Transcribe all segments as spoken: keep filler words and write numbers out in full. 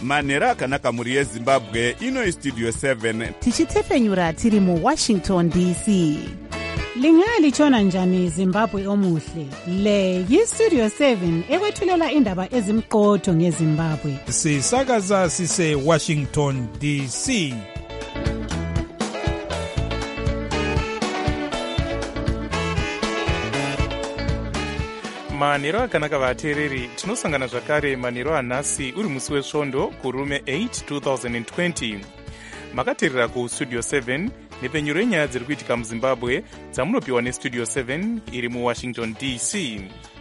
manhero akanaka mhuri yezimbabwe. Ino istudio seven tichitefenyura tiri muwashington D C. Lingalitshona njani Zimbabwe omuhle? Le yistudio seven ekwethulela indaba ezimqotho ngeZimbabwe. Sisakaza sise Washington D C. manhero akanaka vateereri, tinosangana zvakare manhero anhasi uri musi wesvondo kurume eight two thousand twenty. Makateerera kustudio seven nepenyuro yenyaya dziri kuitika muzimbabwe dzamunopiwa nestudio seven iri muwashington D C.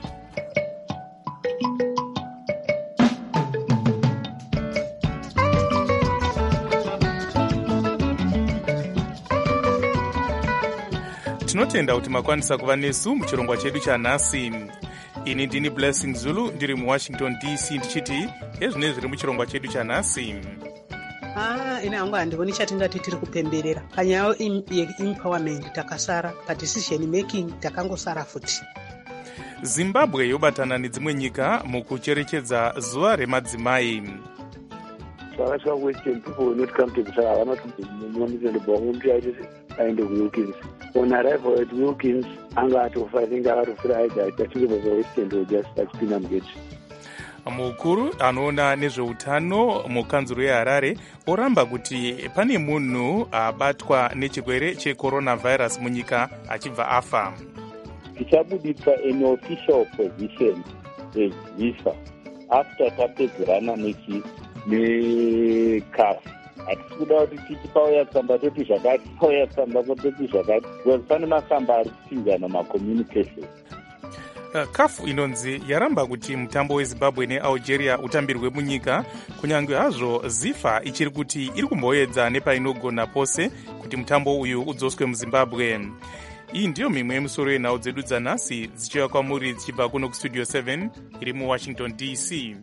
tinotenda kuti makwanisa kuva nesu muchirongwa chedu chanhasi. Ini ndini Blessing Zulu ndiri muwashington D C ndichiti ezvine zviri muchirongwa chedu chanhasi. Ah, ina hangu handivoni chatingati tiri kupemberera panyaya yeempowerment takasara, padecision making takangosara futi. Zimbabwe yobatana nedzimwe nyika mukucherechedza zuva remadzimai. Vakasvika Western people will not come to the South. I want to be the Bohum and the Wilkins. On arrival at Wilkins, I'm going to find out of Friday. I think it was a Western to just like Pinham Gate. Mukuru anoona nezveutano mukanzuro yeHarare oramba kuti pane munhu abatwa nechirwere checoronavirus munyika achibva afa. Tichabudisa an official position ezvisa after tapedzerana nechi necaf. Hatisi kuda kuti tichipauya tsamba toti zvakati, pauya tsamba toti zvakati, because pane masamba ari kupinzana macommunication. kafu inonzi yaramba kuti mutambo weZimbabwe neAlgeria utambirwe munyika, kunyange hazvo zifa ichiri kuti iri kumboedza nepainogona pose kuti mutambo uyu udzoswe muZimbabwe. Iyi ndiyo mimwe yemusoro yenhau dzedu dzanhasi dzichiuya kwamuri dzichibva kuno kustudio seven iri muwashington D C.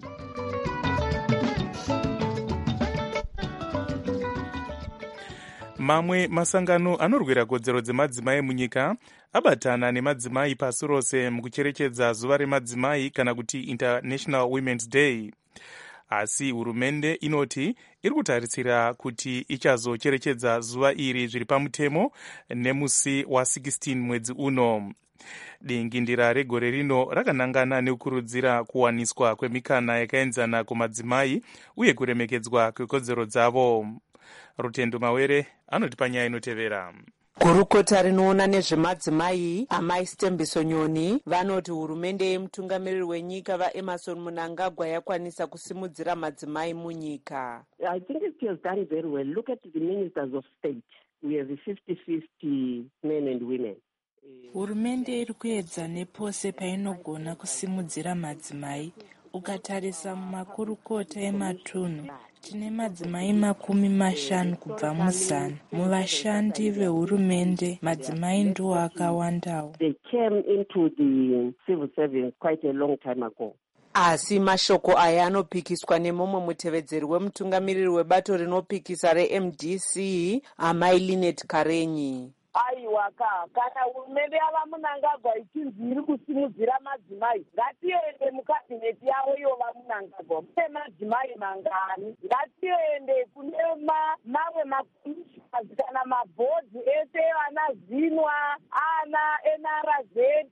Mamwe masangano anorwira kodzero dzemadzimai munyika abatana nemadzimai pasi rose mukucherechedza zuva remadzimai kana kuti International Women's Day. Asi hurumende inoti iri kutarisira kuti ichazocherechedza zuva iri zviri pamutemo nemusi wa16 mwedzi uno. Dingindira regore rino rakanangana nekukurudzira kuwaniswa kwemikana yakaenzana kumadzimai uye kuremekedzwa kwekodzero dzavo. Rutendo Mawere anoti panyaya inotevera. Gurukota rinoona nezvemadzimai amai Stembiso Nyoni vanoti hurumende yemutungamiriri wenyika vaEmmerson Mnangagwa yakwanisa kusimudzira madzimai munyika. I think it has done very well. Look at the ministers of state. We have fifty fifty men and women. Hurumende iri kuedza nepose painogona kusimudzira madzimai. Ukatarisa mumakurukota ematunhu tine madzimai makumi mashanu kubva muzana. Muvashandi vehurumende madzimai ndiwo akawandawo. They came into the civil service quite a long time ago. Asi mashoko aya anopikiswa nemumwe mutevedzeri wemutungamiriri webato rinopikisa reM D C amai Linet Karenyi. Aiwaka kana hurumende yava Mnangagwa ichinzi iri kusimudzira madzimai, ngatiende mukabineti yavo yova Mnangagwa mune madzimai mangani. Ngatiende kune mamwe makomishinazi kana mabhodhi ese ana Zinwa, ana N R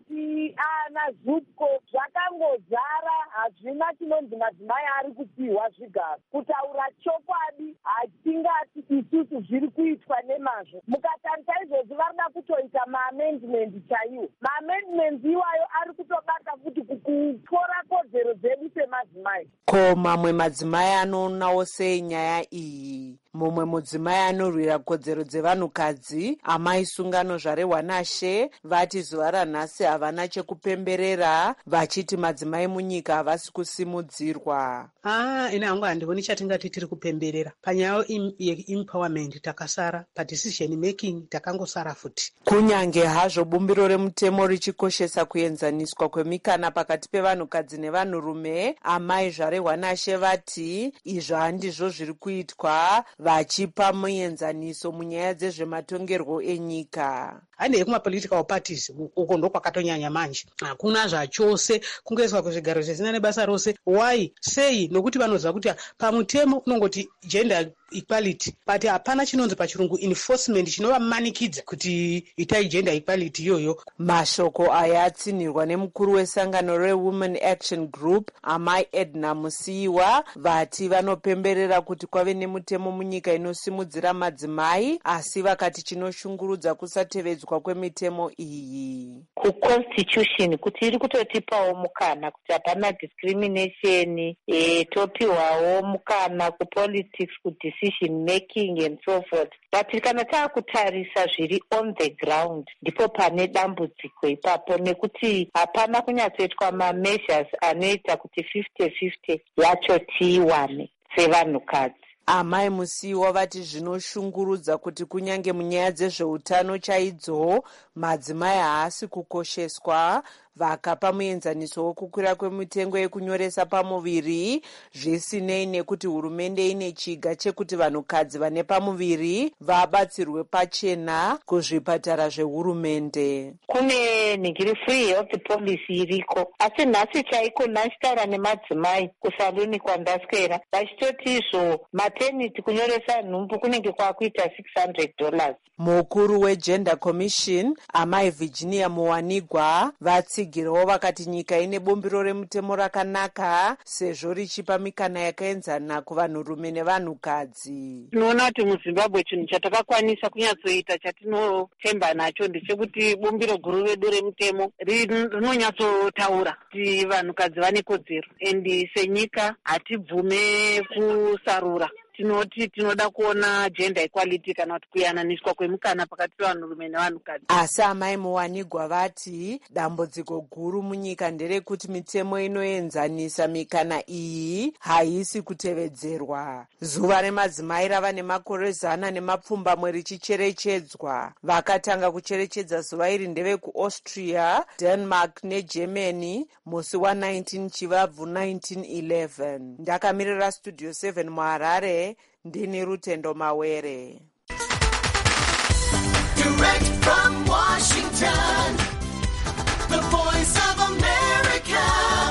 Z, ana Zupco, zvakangozara. Hazvina chinonzi madzimai ari kupiwa zvigaro. Kutaura chokwadi hatingati isusu zviri kuitwa nemazvo. Mukatarisa izvozvo varida kutoita maamendment chaiwo. Maamendment iwayo ari kutobata futi kutora kodzero dzedu semadzimai. Ko mamwe madzimai anoonawo sei nyaya iyi? Mumwe mudzimai anorwira kodzero dzevanhukadzi amai Sungano Zvarehwanashe vati zuva ranhasi havana chekupemberera, vachiti madzimai munyika havasi kusimudzirwa. Ah, ina hangu handivoni chatingati tiri kupemberera panyaya yeempowerment takasara, padecision making takangosara futi. Kunyange hazvo bumbiro remutemo richikoshesa kuenzaniswa kwemikana pakati pevanhukadzi nevanhurume, amai Zvarehwanashe vati izvo handizvo zviri kuitwa. vachipa muenzaniso munyaya dzezvematongerwo enyika. Handei kumapolitical parties uko ndo kwakatonyanya manje, hakuna zvachose kungoiswa kuzvigaro zvisina nebasa rose. Why? Sei? Nokuti vanoziva kuti pamutemo unongoti gender equality, but hapana chinonzi pachirungu enforcement chinovamanikidza kuti itai gender equality iyoyo. Mashoko aya atsinirwa nemukuru wesangano reWomen Action Group amai Edna Musiiwa, vati vanopemberera kuti kwave nemutemo munyika inosimudzira madzimai, asi vakati chinoshungurudza kusatevedzwa kwemitemo iyi. Kuconstitution kuti iri kutotipawo mukana kuti hapana discrimination, e, topiwawo mukana kupolitics, kudecision making and so forth. But kana taakutarisa zviri on the ground ndipo pane dambudziko ipapo, nekuti hapana kunyatsoitwa mameasures anoita kuti fifty fifty yacho tiiwane sevanhukadzi. Amai Musiiwa vati zvinoshungurudza kuti kunyange munyaya dzezveutano chaidzo madzimai haasi kukosheswa, vakapa muenzaniso wokukwira kwemitengo yekunyoresa pamuviri, zvisinei nekuti hurumende ine chiga chekuti vanhukadzi vane pamuviri vabatsirwe pachena kuzvipatara zvehurumende. Kune ningiri free health policy iriko, asi nhasi chaiko ndachitaura nemadzimai kusaluni kwandaswera vachitoti izvo maternity kunyoresa nhumbu kunenge kwakuita six hundred dollars. Mukuru weGender Commission amai Virginia Muwanigwa vatsigirawo vakati nyika ine bumbiro remutemo rakanaka sezvo richipa mikana yakaenzana kuvanhurume nevanhukadzi. Tinoona kuti muZimbabwe chinhu chatakakwanisa kunyatsoita chatinotemba nacho ndechekuti bumbiro guru redu remutemo rinonyatsotaura kuti vanhukadzi vane kodzero, endi senyika hatibvume kusarura. Tinoti tinoda kuona gender equality kana kuti kuyananiswa kwemukana pakati pevanhurume nevanhukadzi. Asi amai Muwanigwa vati dambudziko guru munyika nderekuti mitemo inoenzanisa mikana iyi haisi kutevedzerwa. Zuva remadzimai rava nemakore zana nemapfumbamwe richicherechedzwa. Vakatanga kucherechedza zuva iri ndevekuAustria, Denmark neGermany musi wa19 Chivabvu nineteen eleven. Ndakamirira Studio seven muHarare, ndini Rutendo Mawere. Direct from Washington, the voice of America,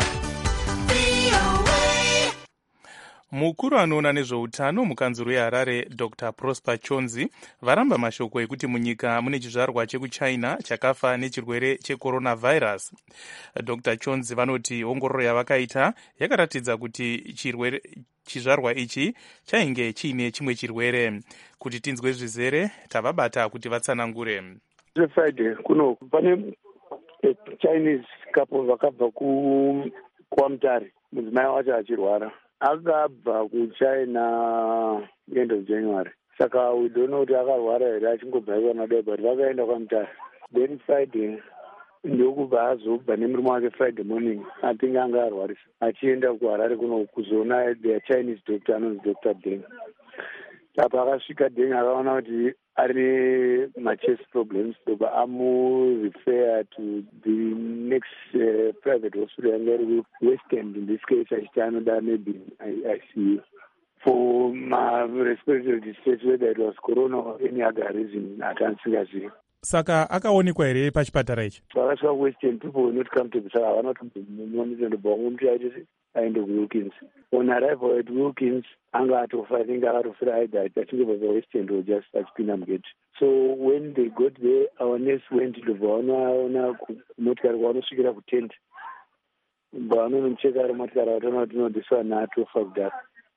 V O A. Mukuru anoona nezveutano mukanzuru yeHarare Doctor Prosper Chonzi varamba mashoko ekuti munyika mune chizvarwa chekuChina chakafa nechirwere checoronavirus. Doctor Chonzi vanoti ongororo yavakaita yakaratidza kuti chirwere chizvarwa ichi chainge chiine chimwe chirwere. Kuti tinzwe zvizere tavabata kuti vatsanangure. Friday kuno pane Chinese couple vakabva ku kuAmutare, mudzimai wacho achirwara akabva kuChina end of January, saka we don't know kuti akarwara here achingobva ikona dai, but vakaenda kuAmutare. Then Friday ndokubva azobva nemurume wake Friday morning, I think anga arwarisa achienda kuHarare kuno kuzoona the Chinese doctor anonzi Doctor Deng. Apa akasvika Deng akaona kuti ari machest problems, ndoba amurefer to the next uh, private hospital yanga iri West End, in this case achiti anoda maybe I C U for my respiratory distress, whether it was corona or any other reason atansingazivi. Saka akaonekwa here pachipatara ichi? Vakasvika West End, people were not comfortable, saka havana kutombomuonesa ndobva ngomuthu aitisi aende kuWilkins. On arrival at Wilkins, anga atofa, I think akatofira aida achinge bva West End or just achipinda mugate. So when they got there, our nurse went to vaona motikari kwanosvikira kutent. Vanonocheka ari motikari vataona kuti no, this one atofa kudhara.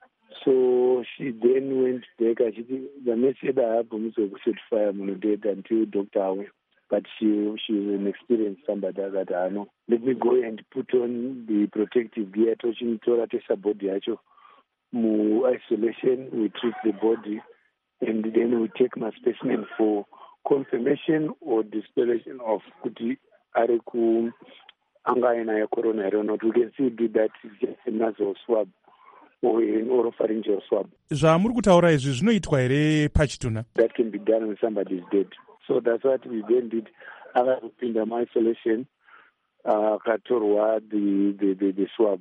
So she then went back. Achiti the nurse said I have to set fire dead until doctor away. But she she was an experienced somebody that I know. Let me go and put on the protective gear. Touching Torah tesa body acho mu isolation. We treat the body, and then we take my specimen for confirmation or dispellation of kuti areku anga ina ya corona. I don't know. We can still do that. It's just a nasal swab or an oropharyngeal swab. Zvamuri kutaura izvi zvinoitwa here pachituna? That can be done when somebody is dead. So that's what we then did. Akapinda my isolation, akatorwa the, the, the, the swab.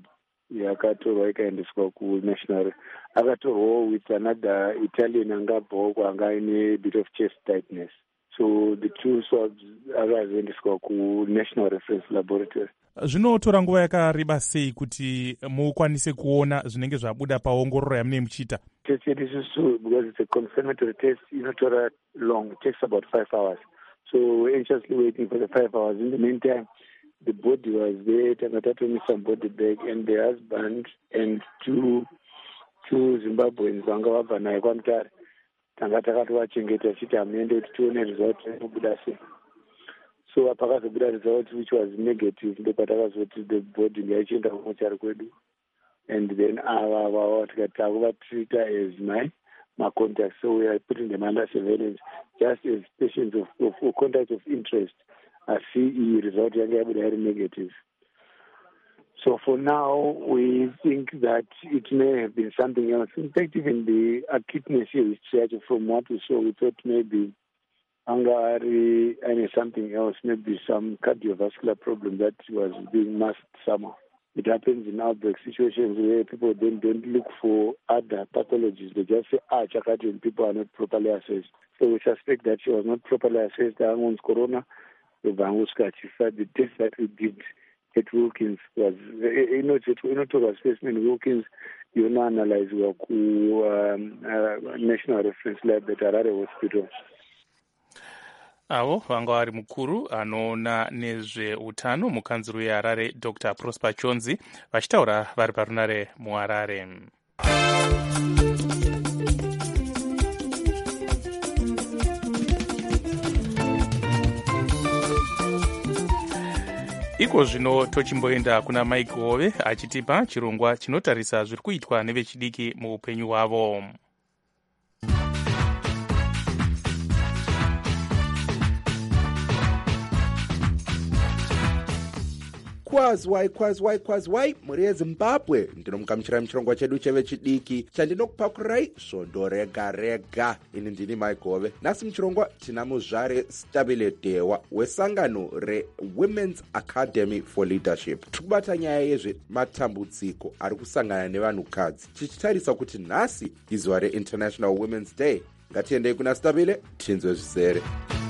yakatorwa ikaendeswa kunational. Akatorwawo with another Italian angabvawo anga aine bit of chest tightness. So the two swabs akazoendeswa kunational reference laboratory. Zvinotora nguva yakareba sei kuti mukwanise kuona zvinenge zvabuda paongororo yamunenge muchiita? Test yedu isusu, because it's a confirmatory test, inotora long. It takes about five hours. So we're anxiously waiting for the five hours. In the meantime, the body was there, Tangatatomi some body bag, and the husband and two two Zimbabweans vanga vabva naye kwaMutare. Tanga takatowachengeta achiti hamuende kuti tione result inobuda sei. So pakazobuda result which was negative, ndopatakazoti the body ngaichienda kuMutare kwedu. And then ava vava tikati takuvatrita as my my contacts. So we are putting them under surveillance just as patients of, of, of contacts of interest. I see the result very negative. So for now, we think that it may have been something else. In fact, even the acuteness here is from what we saw, we thought maybe angari and something else, maybe some cardiovascular problem that was being masked somehow. It happens in outbreak situations where people then don't look for other pathologies. They just say, ah, Chakati, and people are not properly assessed. So we suspect that she was not properly assessed. Amongst corona, the the test that we did at Wilkins was, you know, it's not assessment. Wilkins, you know, analyze work um, uh, National Reference Lab at Harare Hospital. Avo vanga vari mukuru anoona nezveutano mukanzuru yeHarare Doctor Prosper Chonzi vachitaura vari parunare muHarare. Iko zvino tochimboenda kuna Mike Hove achitipa chirongwa chinotarisa zviri kuitwa nevechidiki muupenyu hwavo. Kwazwai kwazwai kwazwai muri yeZimbabwe, ndinomugamuchirai muchirongwa chedu chevechidiki chandinokupakurai svondo rega rega. Ini ndini Mike Hove. Nhasi muchirongwa tina muzvare Stabile Dewa wesangano reWomen's Academy for Leadership. Tiri kubata nyaya yezvematambudziko ari kusangana nevanhukadzi, tichitarisa kuti nhasi izuva reInternational Women's Day. Ngatiendei kuna Stabile tinzwe zvizere.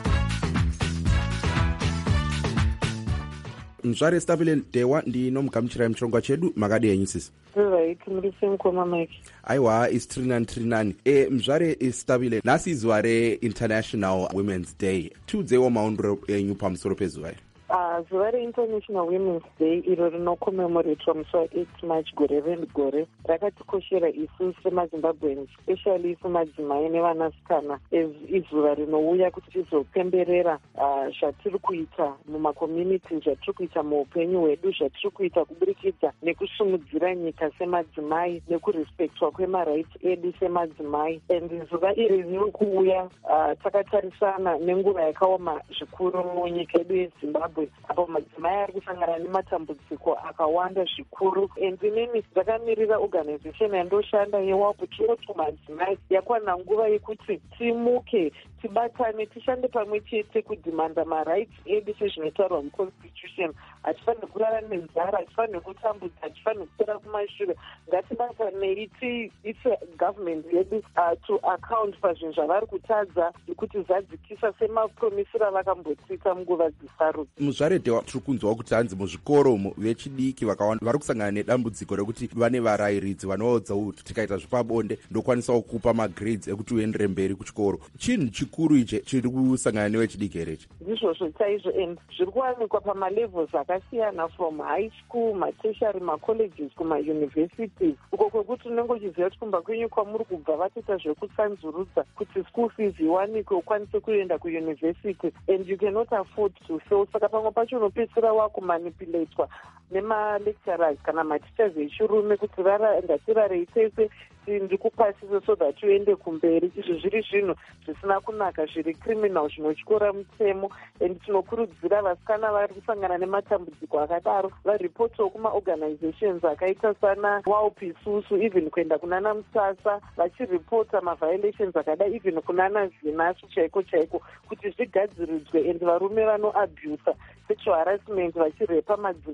Mzvare Stabile Dewa ndinomugamuchirai muchirongwa chedu, makadi henyu sisi? Right, muri semukoma Mike. Aiwa, isi tiri nani tiri nani. E, mzvare Stabile, nhasi izuva reInternational Women's Day. Tiudzewo maondero enyu pamusoro pezuva iri. Uh, zuva reInternational Women's Day iro rinokomemoratwa musi wa-eight March gore rendgore rakatikoshera isu semazimbabweans, especially isu madzimai nevanasikana, izuva rinouya kuti tizopemberera zvatiri uh, kuita mumakommunity, zvatiri kuita muupenyu hwedu, zvatiri kuita kuburikidza nekusumudzira nyika semadzimai nekurespectwa kwemarights edu semadzimai. And zuva iri riri kuuya uh, takatarisana nenguva yakaoma zvikuru munyika yedu yeZimbabwe, apo madzimai ari kusangana nematambudziko akawanda zvikuru. And inini ndakamirira organization yandoshanda yeWAPO Chioto madzimai yakwana nguva yekuti timuke, tibatane, tishande pamwe chete kudhimanda marights edu sezvinotaurwa muconstitution. Hatifaniri kurara nenzara, hatifaniri kutambudza, hatifaniri kupera kumashure. Ngatibatanei tiise government yedu uh, to account pazvinhu zvavari kutadza kuti zadzikisa semapromisiro avakambotsika munguva dzisaru. Muzvare Dewa, tiri kunzwa kuti hanzi muzvikoro vechidiki vakawanda vari kusangana nedambudziko rekuti vane varayiridzi vanoudza kuti tikaita zvepabonde ndokwanisawo kupa magrades ekuti uendere mberi kuchikoro. Chinhu chikuru ichi chiri kusangana nevechidiki here ichi? Ndizvozvo chaizvo, and zviri kuwanikwa pamalevels akasiyana, from high school, matertiary, macolleges kumauniversities, uko kwekuti unenge uchiziva kuti kumba kwenyu kwamuri kubva vatoita zvekutsanzurudza kuti school fees iwanikwe ukwanise kuenda kuuniversity, and you cannot afford to fail. Saka pamwe pacho unopedzisira wakumanipulatwa nemalecturers kana mateachers echirume kuti ngatirarei tese ndikupasise so that uende kumberi. Izvi zviri zvinhu zvisina kunaka, zviri criminal, zvinotyora mutemo. And tinokurudzira vasikana vari kusangana nematambudziko akadaro varipotiwo kumaorganizations akaita sana WAUP isusu, even kuenda kunana Musasa vachiripota maviolations akadai, even kunana Zinasu chaiko chaiko, kuti zvigadziridzwe. And varume vanoabusa sexual harassment, vachirepa madzimai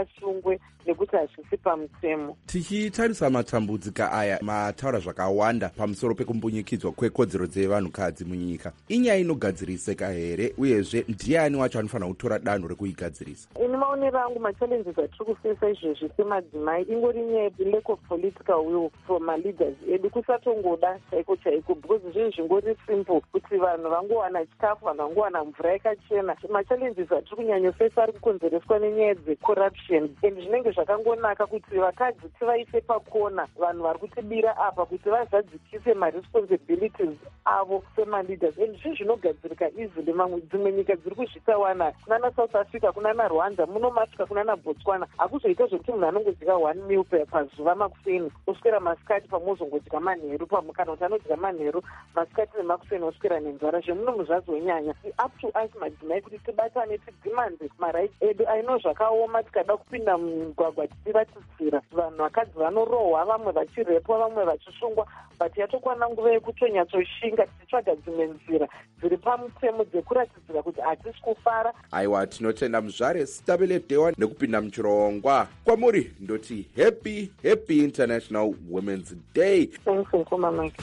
asungwe nekuti hazvisi pamutemo. Tichitarisa matambudziko aya mataura zvakawanda pamusoro pekumbunyikidzwa kwekodzero dzevanhukadzi munyika. Inyaya inogadziriseka here uyezve ndiani wacho anofanira kutora danho rekuigadzirisa? Ini maonero angu machallenges atiri kufesa izvezvi semadzimai ingori nyaya lack of political will from maleaders edu, kusatongoda chaiko chaiko, because zvinhu zvingori simple kuti vanhu vangowana chikafu, vanhu vangowana mvura yakachena. Machallenges atiri kunyanyofesa ari kukonzereswa nenyaya dzecorruption, and zvinenge zvakangonaka kuti vakadzi tivaise pakona vanhu vari kutibira apa kuti vazadzikise maresponsibilities avo semaleaders, and zvinhu zvinogadzirika easily. Mamwe dzimwe nyika dziri kuzvitawana, kunana South Africa, kunana Rwanda, munomasvika kunana Botswana, hakuzoita zvokuti munhu anongodya one meal pazuva makuseni oswera masikati pamwe ozongodya manheru pamukana kuti anodya manheru masikati nemakuseni oswera nenzara. Zvemunomu zvazonyanya. Up to us madzimai kuti tibatane tidimande marights edu. Aino zvakaoma tikada kupinda mumugwagwa tichivatisira vanhu vakadzi vanorohwa, vamwe vachirepwa, vamwe vachisungwa, but yatokwana nguva yekutonyatsoshinga tichitsvaga dzimwe nzira dziri pamutemo dzekuratidzira kuti hatisi kufara. Aiwa, tinotenda muzvare Stabeledewa nekupinda muchirongwa. Kwamuri ndoti happy happy International Women's Day. Thanks Nkoma Mike.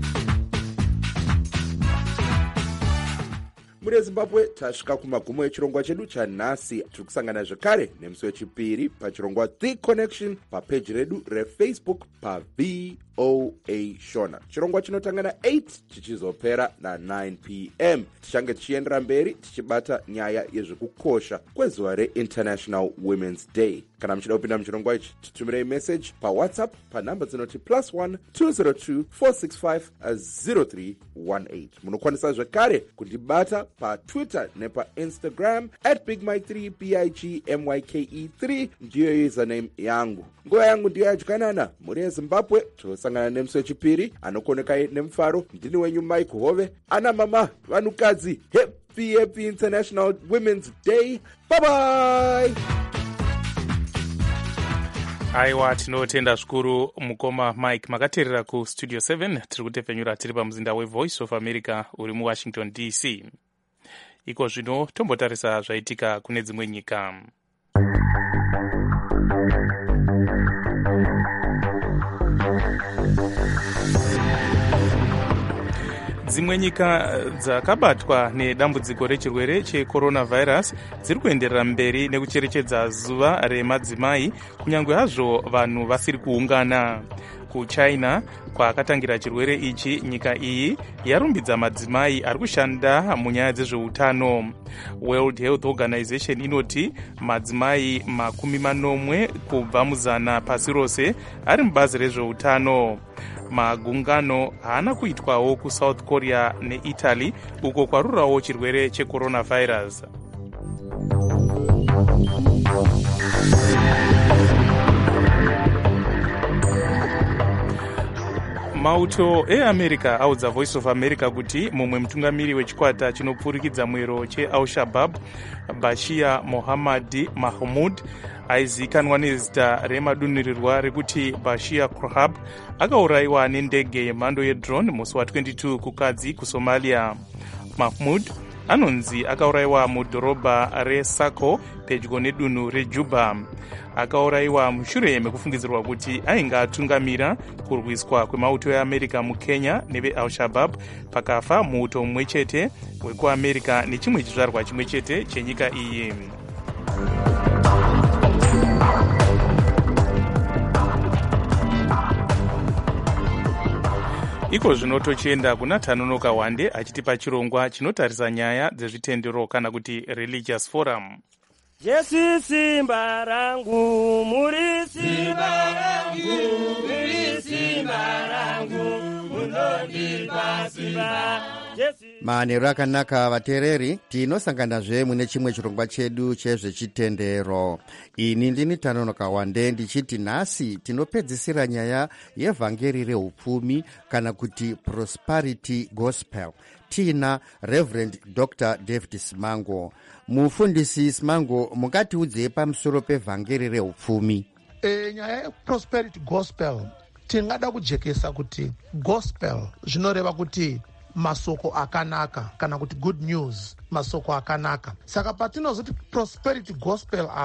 Muri Zimbabwe tasvika kumagumo echirongwa chedu chanhasi. Tiri kusangana zvekare nemusi wechipiri pachirongwa The Connection papeji redu reFacebook paV O A Shona. Chirongwa chinotanga na eight chichizopera na nine p m Tichange tichiendera mberi tichibata nyaya yezvekukosha kwezuva reInternational Women's Day. Kana muchida kupinda muchirongwa ichi, titumirei message paWhatsApp panhamba dzinoti plus one two zero two four six five zero three one eight. Munokwanisa zvekare kundibata paTwitter nepaInstagram at big mike three b i g m y k e three ndiyo username yangu. Nguva yangu ndiyo yadyanana. Muri yeZimbabwe tosangana nemusi wechipiri. Anokonekai nemufaro ndini wenyu Mike Hove. Ana mama vanhukadzi, happy happy International Women's Day. Bye bye. Aiwa, tinotenda zvikuru mukoma Mike. Makateerera kustudio seven, tiri kutepfenyura tiri pamuzinda weVoice of America uri muWashington D C. Iko zvino tombotarisa zvaitika kune dzimwe nyika. Dzimwe nyika dzakabatwa nedambudziko rechirwere checoronavirus dziri kuenderera mberi nekucherechedza zuva remadzimai, kunyange hazvo vanhu vasiri kuungana. KuChina kwakatangira chirwere ichi, nyika iyi yarumbidza madzimai ari kushanda munyaya dzezveutano. World Health Organization inoti madzimai makumi manomwe kubva muzana pasi rose ari mubazi rezveutano. Magungano haana kuitwawo kuSouth Korea neItaly uko kwarurawo chirwere checoronavirus. Mauto eAmerica audza Voice of America kuti mumwe mutungamiri wechikwata chinopfurikidza mwero cheAl-Shabaab, Bashir Mohammad Mahmoud, aizikanwa nezita remadunirirwa rekuti Bashir Kohab, akaurayiwa nendege yemhando yedrone musi wa22 kukadzi kuSomalia. Mahmoud anonzi akaurayiwa mudhorobha reSako pedyo nedunhu reJuba. Akaurayiwa mushure mekufungidzirwa kuti ainge atungamira kurwiswa kwemauto eAmerica muKenya neveAl-Shabaab, pakafa muuto mumwe chete wekuAmerica nechimwe chizvarwa chimwe chete chenyika iyi. Iko zvino tochienda kuna Tanonoka Wande achitipa chirongwa chinotarisa nyaya dzezvitendero kana kuti religious forum. Jesu simba rangu, muri simba rangu, muri simba rangu, munondipa simba. Manheru akanaka vateereri, tinosanganazve mune chimwe chirongwa chedu chezvechitendero. Ini ndini Tanonoka Wande ndichiti nhasi tinopedzisira nyaya yevhangeri reupfumi kana kuti prosperity gospel. Tina Reverend Doctor David Simango. Mufundisi Simango, mungatiudzei pamusoro pevhangeri reupfumi? E, nyaya yeprosperity gospel tingada kujekesa kuti gospel zvinoreva kuti masoko akanaka kana kuti good news, masoko akanaka. Saka patinozoti prosperity gospel apa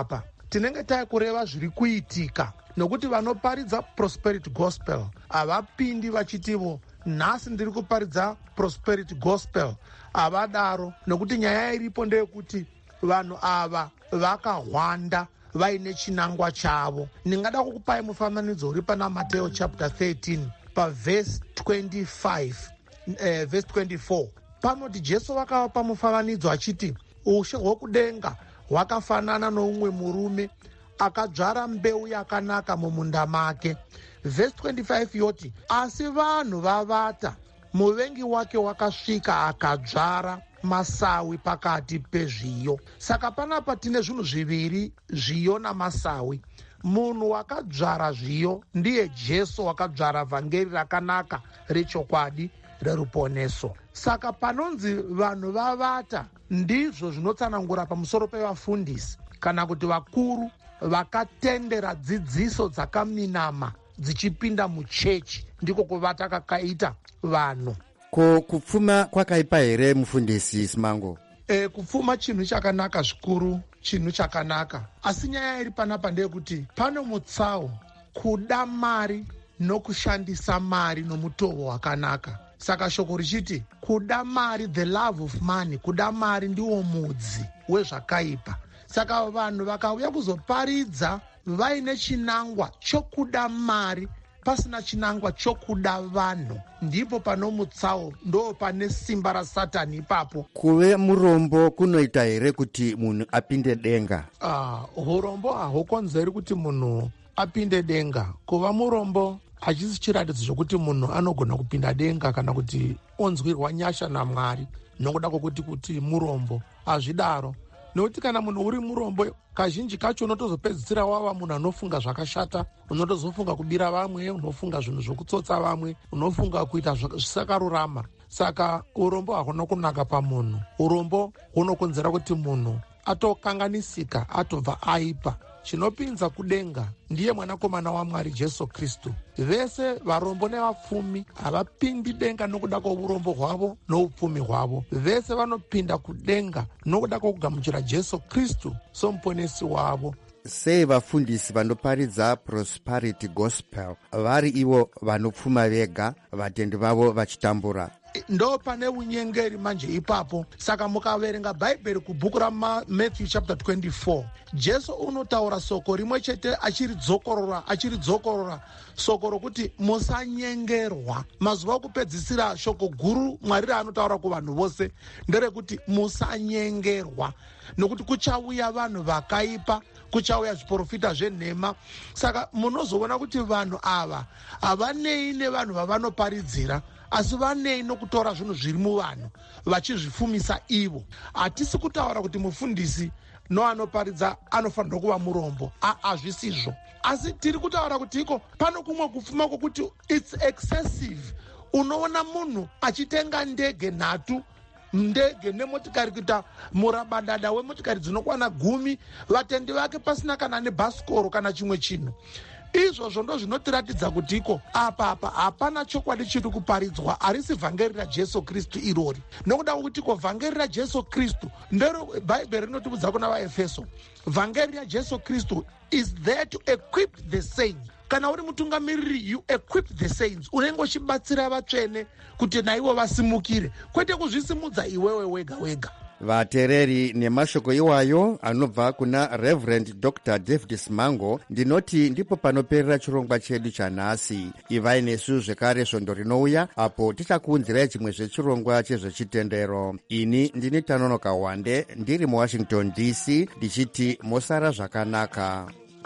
tinenge taikureva zviri kuitika, nokuti vanoparidza prosperity gospel havapindi vachitivo nhasi ndiri kuparidza prosperity gospel, havadaro, nokuti nyaya iripo ndeyekuti vanhu ava vakahwanda vaine chinangwa chavo. Ndingada kukupai mufananidzo uri pana Mateo chapter thirteen pavhesi twenty-five eh, vhesi twenty-four. Panoti Jesu vakavapa mufananidzo achiti ushe hwokudenga hwakafanana noumwe murume akadzvara mbeu yakanaka mumunda make. Vhesi twenty-five yoti asi vanhu vavata, muvengi wake wakasvika akadzvara masawi pakati pezviyo. Saka panapa tine zvinhu zviviri, zviyo namasawi. Munhu wakadzvara zviyo ndiye Jesu wakadzvara vhangeri rakanaka rechokwadi reruponeso. Saka panonzi vanhu vavata ndizvo zvinotsanangura pamusoro pevafundisi kana kuti vakuru vakatendera dzidziso dzakaminama dzichipinda muchechi, ndiko kuvata kakaita vanhu. Ko kupfuma kwakaipa here mufundisi Simango? E, kupfuma chinhu chakanaka zvikuru, chinhu chakanaka, asi nyaya iri panapa ndeyekuti pano mutsawo kuda mari nokushandisa mari nomutovo wakanaka. Saka shoko richiti kuda mari, the love of money, kuda mari ndiwo mudzi wezvakaipa. Saka vanhu vakauya kuzoparidza vaine chinangwa chokuda mari pasina chinangwa chokuda vanhu, ndipo pano mutsawo, ndo pane simba rasatani ipapo. Kuve murombo kunoita here kuti munhu apinde denga? Ah, urombo hahukonzeri kuti munhu apinde denga. Kuva murombo hachisi chiratidzo chokuti munhu anogona kupinda denga kana kuti onzwirwa nyasha naMwari nokuda kwokuti kuti murombo. Hazvidaro, nokuti kana munhu uri murombo kazhinji kacho unotozopedzisira wava munhu anofunga zvakashata, unotozofunga kubira vamwe, unofunga zvinhu zvokutsotsa vamwe, unofunga kuita zvisakarurama. Saka urombo hahuna kunaka pamunhu. Urombo hunokonzera kuti munhu atokanganisika, atobva aipa. Chinopinza kudenga ndiye mwanakomana waMwari Jesu Kristu. Vese varombo nevapfumi havapindi denga nokuda kwourombo hwavo noupfumi hwavo. Vese vanopinda kudenga nokuda kwokugamuchira Jesu Kristu somuponesi wavo. Sei vafundisi vanoparidza prosperity gospel vari ivo vanopfuma vega, vatendi vavo vachitambura? Ndo pane unyengeri manje ipapo. Saka mukaverenga Bhaibheri kubhuku raMatthew chapter twenty-four, Jesu unotaura soko rimwe chete achiridzokorora achiridzokorora soko rokuti musanyengerwa. Mazuva okupedzisira shoko guru Mwari raanotaura kuvanhu vose nderekuti musanyengerwa, nokuti kuchauya vanhu vakaipa, kuchauya zviprofita zvenhema. Saka munozoona kuti vanhu ava havanei nevanhu vavanoparidzira, asi vanei nokutora zvinhu zviri muvanhu vachizvifumisa ivo. Hatisi kutaura kuti mufundisi noanoparidza anofanirwa kuva murombo, hazvisizvo. Asi tiri kutaura kuti iko pano kumwe kufuma kwokuti it's excessive. Unoona munhu achitenga ndege nhatu, ndege nemotikari kuita murabadada wemotikari dzinokwana gumi, vatendi vake pasina kana nebhasikoro kana chimwe chinhu. Izvozvo ndo zvinotiratidza kuti iko apa apa hapana chokwadi chiri kuparidzwa, harisi vhangeri raJesu Kristu irori. Nokuda kwokuti ko vhangeri raJesu Kristu ndero Bhaibheri rinotibudza kuna vaEfeso. Vhangeri raJesu Kristu is there to equip the saints. Kana uri mutungamiriri, you equip the saints. Unenge uchibatsira vatsvene kuti naivo vasimukire, kwete kuzvisimudza iwewe wega wega. Vatereri nemashoko iwayo anobva kuna Reverend Doctor David Simango, ndinoti ndipo panoperera chirongwa chedu chanhasi. Ivai nesu zvekare svondo rinouya apo tichakuunzirai chimwe zvechirongwa chezvechitendero. Ini ndini Tanonoka Wande ndiri muWashington D C ndichiti mosara zvakanaka.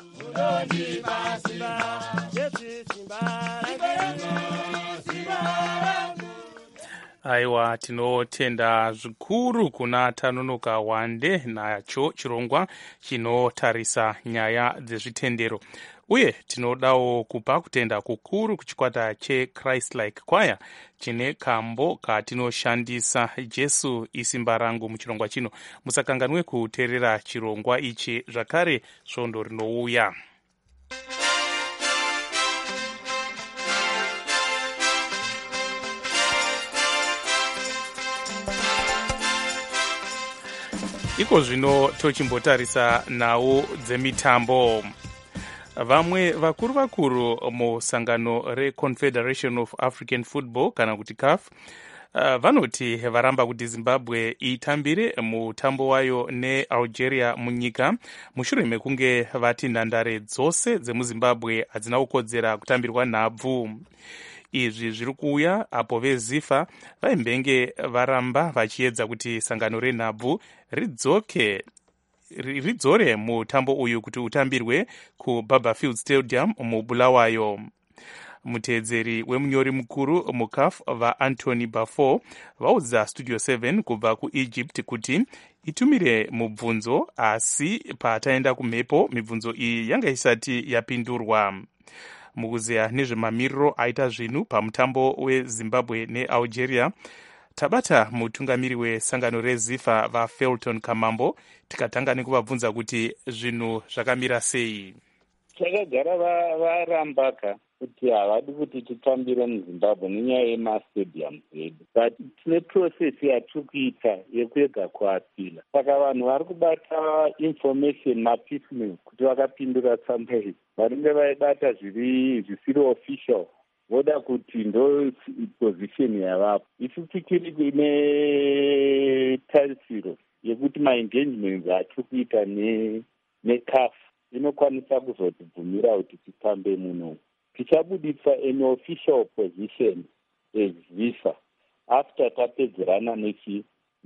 Aiwa, tinotenda zvikuru kuna Tanonoka Wande nacho chirongwa chinotarisa nyaya dzezvitendero. Uye tinodawo kupa kutenda kukuru kuchikwata cheChrist-like Choir chine kambo katinoshandisa Jesu isimba rangu muchirongwa chino. Musakanganwe kuteerera chirongwa ichi zvakare svondo rinouya. iko zvino tochimbotarisa nawo dzemitambo. Vamwe vakuru vakuru musangano reConfederation of African Football kana kuti C A F uh, vanoti varamba kuti Zimbabwe itambire mutambo wayo neAlgeria munyika mushure mekunge vati nhandare dzose dzemuzimbabwe hadzina kukodzera kutambirwa nhabvu. Izvi zviri kuuya apo vezifa vaimbenge varamba vachiedza kuti sangano renhabvu ridzoke ridzore mutambo uyu kuti utambirwe kuBarberfield Stadium muBulawayo. Muteedzeri wemunyori mukuru muC A F vaAnthony Baffour vaudza Studio seven kubva kuEgypt kuti itumire mubvunzo, asi pataenda kumhepo mibvunzo iyi yanga isati yapindurwa. Mukuzeya nezvemamiriro aita zvinhu pamutambo weZimbabwe neAlgeria, tabata mutungamiri wesangano rezifa vaFelton Kamambo tikatanga nekuvabvunza kuti zvinhu zvakamira sei. Takagara varambaka kuti havadi kuti titambire muZimbabwe nenyaya yemastadium edu, but tine process yatiri kuita yekuega kuapila. Saka vanhu vari kubata information mapiecemeal kuti vakapindura tsamba iyi vanenge vaibata zviri zvisiri official voda kuti ndo position yavapo. Isu tikiri netarisiro yekuti maengagements atiri kuita necaf inokwanisa kuzotibvumira kuti titambe muno. Tichabudisa an official position as visa after tapedzerana nechi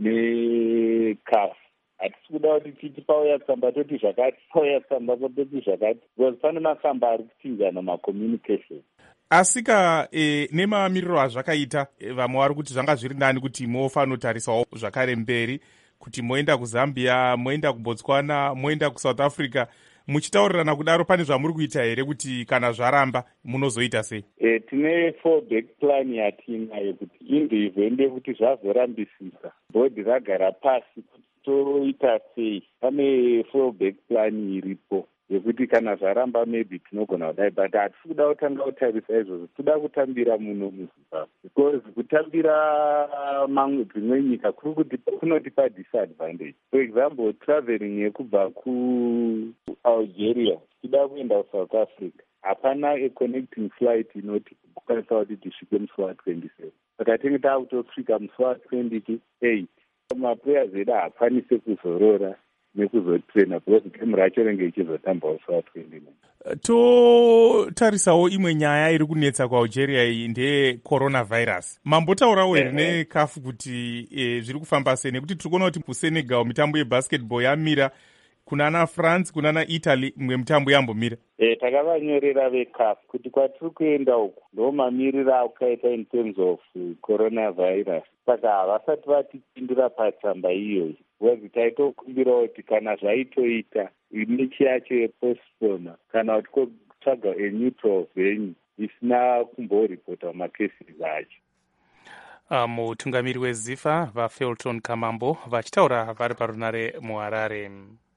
necaf. Hatisi kuda kuti titi pauya tsamba toti zvakati, pauya tsamba toti zvakati, because pane masamba ari kutinzana macommunication. Asika e, nemamiriro azvakaita e, vamwe vari kuti zvanga zviri nani kuti mofanotarisawo zvakare mberi kuti moenda kuZambia, moenda kuBotswana, moenda kuSouth Africa, muchitaurirana kudaro pane zvamuri kuita here kuti kana zvaramba munozoita sei? E, tine four back plan yatinayo kuti indivende kuti zvazorambisisa bhodhi ragara pasi kuti toita sei. Pane four back plan iripo yekuti kana zvaramba maybe tinogona kudai, but hatisi kuda kutanga kutarisa izvozvo, toda kutambira muno muZimbabwe because kutambira mamwe dzimwe nyika kuri kuti kunotipa disadvantage. For example, traveling yekubva kuAlgeria tichida kuenda kuSouth Africa, hapana a-connecting flight inoti kukwanisa kuti tisvike musi wa-twenty-seven. Saka tinge taakutosvika musi wa-twenty-eight. Maplayers edu haakwanise kuzorora nekuzotrena because game racho renge ichizotamba musi wa-twenty-nine. Totarisawo imwe nyaya iri kunetsa kuAlgeria iyi ndeye coronavirus. Mambotaurawo here neC A F kuti e, zviri kufamba sei, nekuti tiri kuona kuti kuSenegal mitambo yebasketball yamira, kunana France kunana Italy imwe mitambo yambomira. Eh, takavanyorera veC A F kuti kwatiri kuenda uku ndo mamiriro akaita in terms of uh, coronavirus. Saka havasati vatipindura patsamba iyoyi. Wezi taitokumbirawo kuti kana zvaitoita mechi yacho yepostpona kana kuti kotsvaga a neutral venue isina kumboripota macases acho. Mutungamiri wezifa vaFelton Kamambo vachitaura vari parunare muHarare.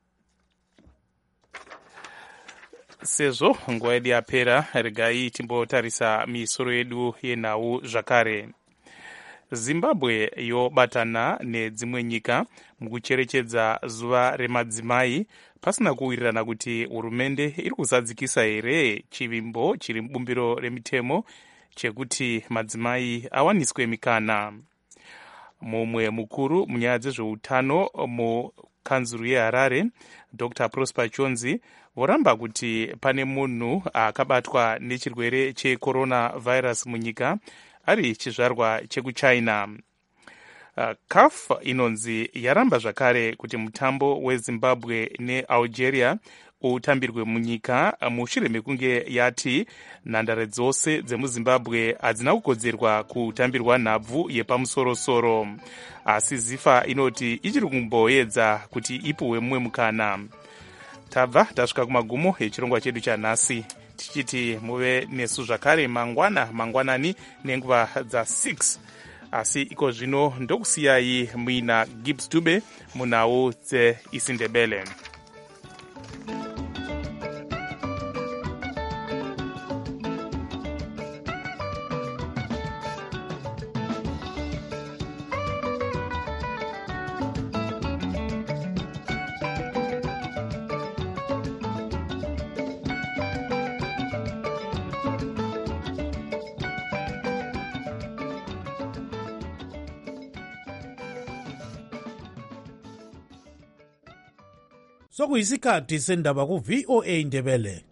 Sezvo nguva yedu yapera, regai timbotarisa misoro yedu yenhau zvakare. Zimbabwe yobatana nedzimwe nyika mukucherechedza zuva remadzimai pasina kuwirirana kuti hurumende iri kuzadzikisa here chivimbo chiri mubumbiro remitemo chekuti madzimai awaniswe mikana. Mumwe mukuru munyaya dzezveutano mukanzuru yeHarare, Doctor Prosper Chonzi, voramba kuti pane munhu akabatwa nechirwere checoronavirus munyika ari chizvarwa chekuChina. Uh, C A F inonzi yaramba zvakare kuti mutambo weZimbabwe neAlgeria utambirwe munyika mushure mekunge yati nhandare dzose dzemuZimbabwe hadzina kukodzerwa kutambirwa nhabvu yepamusorosoro, asi zifa inoti ichiri kumboedza kuti ipuhwe mumwe mukana. Tabva tasvika kumagumo echirongwa chedu chanhasi, tichiti muve nesu zvakare mangwana mangwanani nenguva dza-six. Asi iko zvino ndokusiyai muina Gibbs Dube munhau dzeIsindebele. sokuyisikhathi sendaba ku-V O A Ndebele.